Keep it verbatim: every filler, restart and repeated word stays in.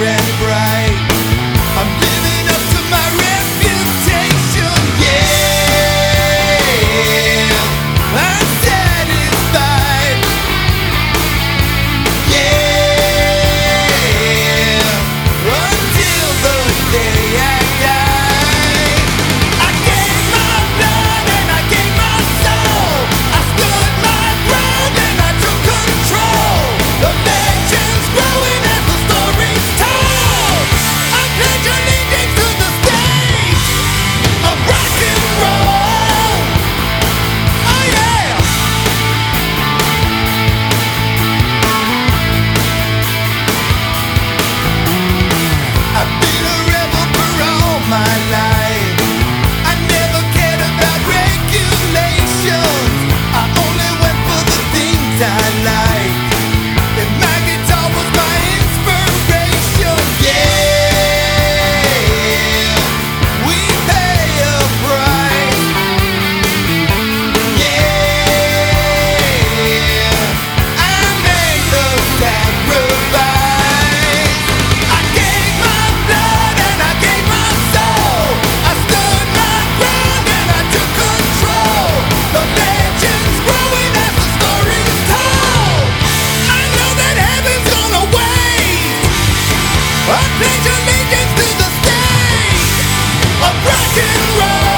and bright. I'm living up to my reputation, yeah. I'm satisfied, yeah. Until the day I die. I gave my blood and I gave my soul. I stood my ground and I took control. The legends growing as the story's told. I pledge allegiance to the stage of rock and roll. Oh yeah. I've been a rebel for all my life. I never cared about regulations. I only went for the things I liked. And my guitar was my inspiration, yeah. We pay a price, yeah. I made the sacrifice. I gave my blood and I gave my soul. I stood my ground and I took control. The legends growing as the story's told. I know that heaven's gonna wait. I pledge allegiance to the stage of rock and roll.